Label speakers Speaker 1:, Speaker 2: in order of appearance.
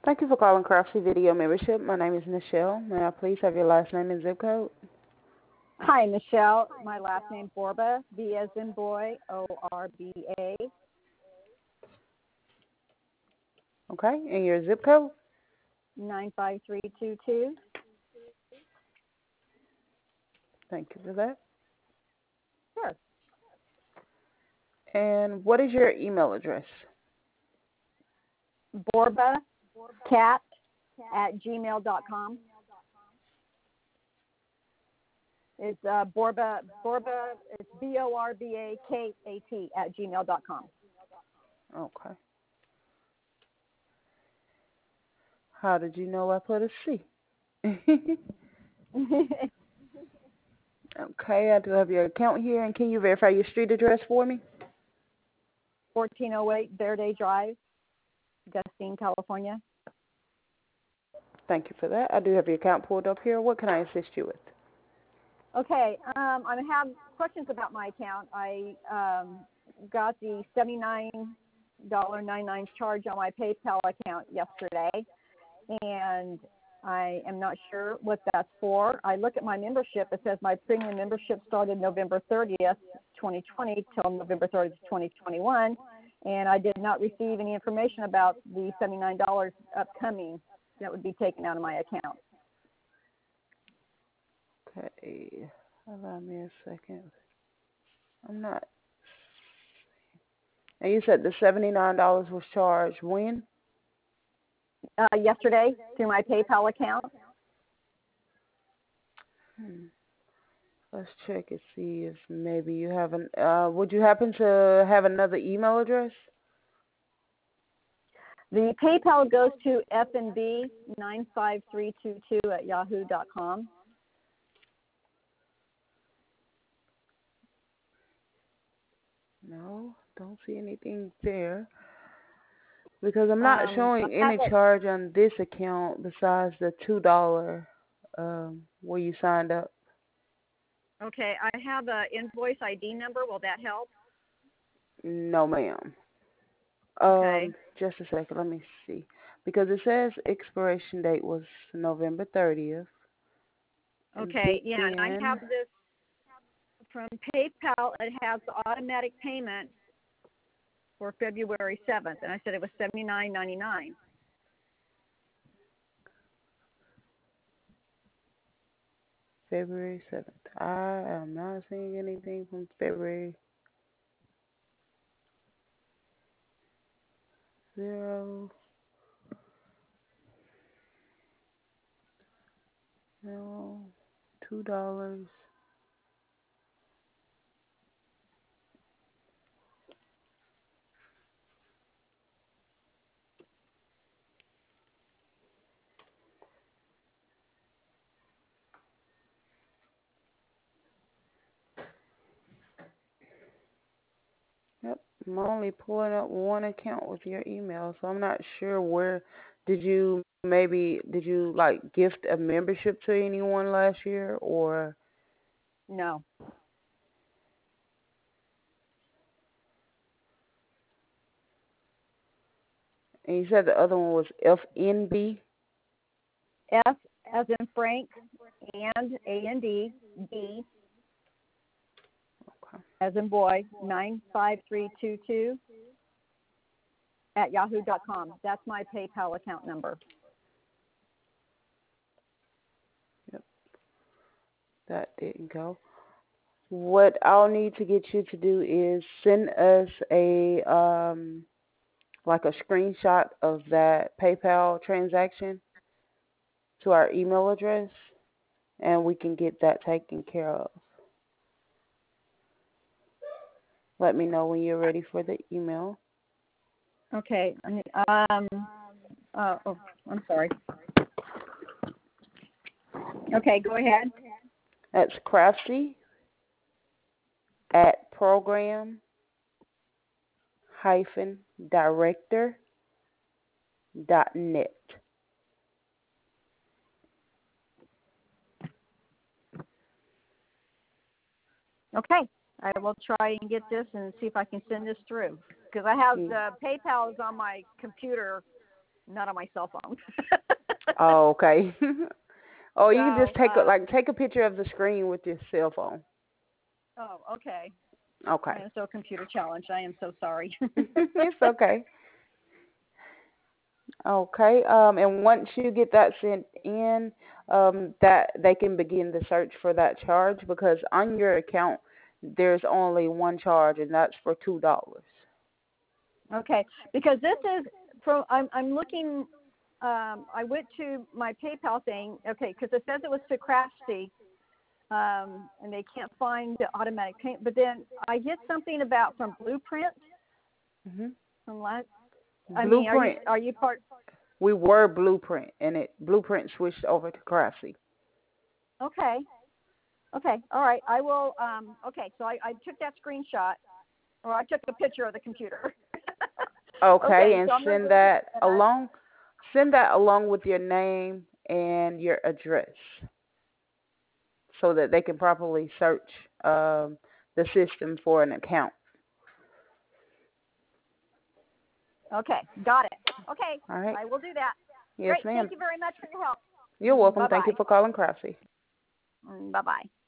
Speaker 1: Thank you for calling Craftsy Video Membership. My name is Nichelle. May I please have your last name and zip code?
Speaker 2: Hi, Michelle. My last name Borba, B as in boy, ORBA,
Speaker 1: Okay, and your zip code?
Speaker 2: 95322.
Speaker 1: Thank you for that.
Speaker 2: Sure.
Speaker 1: And what is your email address?
Speaker 2: Borba cat at gmail.com. It's Borba, it's BORBAKAT at gmail.com.
Speaker 1: Okay. How did you know I put a C? Okay, I do have your account here, and can you verify your street address for me?
Speaker 2: 1408 Verde Drive, Gustine, California.
Speaker 1: Thank you for that. I do have your account pulled up here. What can I assist you with?
Speaker 2: Okay, I have questions about my account. I got the $79.99 charge on my PayPal account yesterday, and I am not sure what that's for. I look at my membership. It says my premium membership started November 30th, 2020 till November 30th, 2021, and I did not receive any information about the $79 upcoming that would be taken out of my account.
Speaker 1: Okay, allow me a second. I'm not. And you said the $79 was charged when?
Speaker 2: Yesterday through my PayPal account.
Speaker 1: Let's check and see if maybe you have an. Would you happen to have another email address?
Speaker 2: The PayPal goes to fnb95322 at yahoo.com.
Speaker 1: No, don't see anything there. Because I'm not showing any charge on this account besides the $2 where you signed up.
Speaker 2: Okay, I have an invoice ID number. Will that help?
Speaker 1: No, ma'am.
Speaker 2: Okay.
Speaker 1: Just a second. Let me see. Because it says expiration date was November 30th.
Speaker 2: Okay, yeah, and I have this from PayPal. It has automatic payment for February 7th, and I said it was $79.99.
Speaker 1: February 7th. I am not seeing anything from February 0. No. $2. Yep. I'm only pulling up one account with your email, so I'm not sure where did you like gift a membership to anyone last year or
Speaker 2: No.
Speaker 1: and you said the other one was FNB?
Speaker 2: F as in Frank, and A-N-D, B
Speaker 1: Okay.
Speaker 2: as in boy, 95322 at yahoo.com. That's my PayPal account number.
Speaker 1: Yep. That didn't go. What I'll need to get you to do is send us a like a screenshot of that PayPal transaction to our email address, and we can get that taken care of. Let me know when you're ready for the email.
Speaker 2: Okay. I'm sorry. Okay, go ahead.
Speaker 1: That's Craftsy at program-director.net.
Speaker 2: Okay. I will try and get this and see if I can send this through. Because I have the PayPal is on my computer not on my cell phone.
Speaker 1: Oh, okay. Oh, you can just
Speaker 2: So,
Speaker 1: take a picture of the screen with your cell phone.
Speaker 2: oh, okay. I
Speaker 1: Okay.
Speaker 2: am so computer challenged. I am so sorry.
Speaker 1: It's okay. Okay. And once you get that sent in, that they can begin the search for that charge because on your account there's only one charge, and that's for $2.
Speaker 2: Okay, because this is from I'm looking. I went to my PayPal thing. Okay, because it says it was to Craftsy, and they can't find the automatic payment. But then I get something about from Blueprint.
Speaker 1: Mhm.
Speaker 2: From last, I mean,
Speaker 1: Blueprint.
Speaker 2: are you part?
Speaker 1: We were Blueprint, and it Blueprint switched over to Craftsy.
Speaker 2: Okay, okay, all right. I will. Okay, so I took that screenshot, or I took a picture of the computer.
Speaker 1: Okay,
Speaker 2: Okay,
Speaker 1: and
Speaker 2: so I'm gonna go ahead and I.
Speaker 1: send that along with your name and your address so that they can properly search the system for an account.
Speaker 2: Okay, got it. Okay,
Speaker 1: All right.
Speaker 2: I will do that.
Speaker 1: Yes,
Speaker 2: Great.
Speaker 1: ma'am.
Speaker 2: Thank you very much for your help.
Speaker 1: You're welcome.
Speaker 2: Bye
Speaker 1: Thank you
Speaker 2: bye.
Speaker 1: for calling Craftsy.
Speaker 2: Bye bye.